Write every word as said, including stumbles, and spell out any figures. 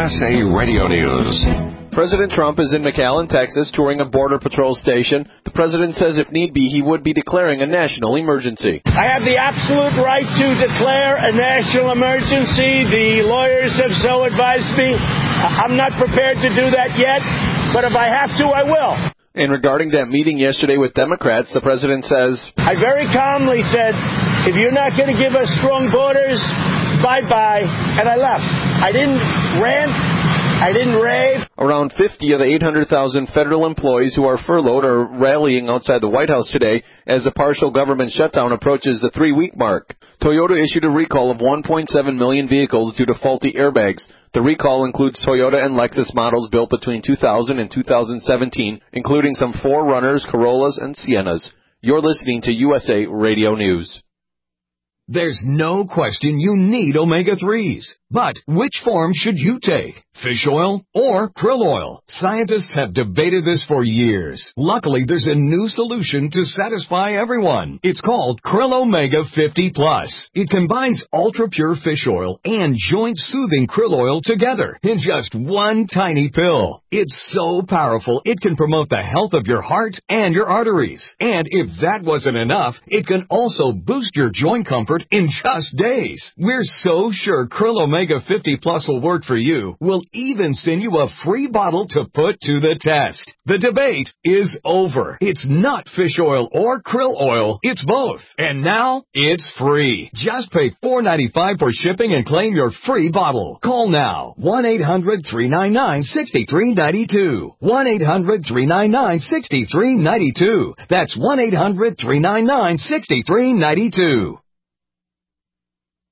S A Radio News. President Trump is in McAllen, Texas, touring a Border Patrol station. The president says if need be, he would be declaring a national emergency. I have the absolute right to declare a national emergency. The lawyers have so advised me. I'm not prepared to do that yet, but if I have to, I will. And regarding that meeting yesterday with Democrats, the president says, I very calmly said, if you're not going to give us strong borders, bye-bye, and I left. I didn't rant. I didn't rave. Around fifty of the eight hundred thousand federal employees who are furloughed are rallying outside the White House today as the partial government shutdown approaches the three-week mark. Toyota issued a recall of one point seven million vehicles due to faulty airbags. The recall includes Toyota and Lexus models built between two thousand and two thousand seventeen, including some four Runners, Corollas, and Siennas. You're listening to U S A Radio News. There's no question you need omega threes. But which form should you take? Fish oil or krill oil? Scientists have debated this for years. Luckily, there's a new solution to satisfy everyone. It's called Krill Omega fifty plus. It combines ultra-pure fish oil and joint-soothing krill oil together in just one tiny pill. It's so powerful, it can promote the health of your heart and your arteries. And if that wasn't enough, it can also boost your joint comfort in just days. We're so sure Krill Omega fifty plus will work for you. We'll even send you a free bottle to put to the test. The debate is over. It's not fish oil or krill oil. It's both. And now it's free. Just pay four dollars and ninety-five cents for shipping and claim your free bottle. Call now. one eight hundred three nine nine six three nine two. one eight hundred three nine nine six three nine two. That's one eight hundred three nine nine six three nine two.